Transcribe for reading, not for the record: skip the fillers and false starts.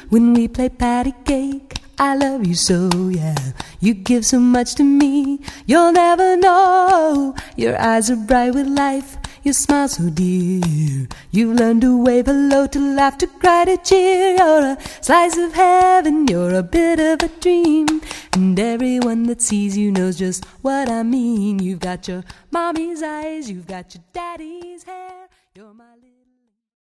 when we play patty cake. I love you so, yeah. You give so much to me, you'll never know. Your eyes are bright with life, your smile so dear. You've learned to wave hello, to laugh, to cry, to cheer. You're a slice of heaven, you're a bit of a dream. And everyone that sees you knows just what I mean. You've got your mommy's eyes, you've got your daddy's hair. You're my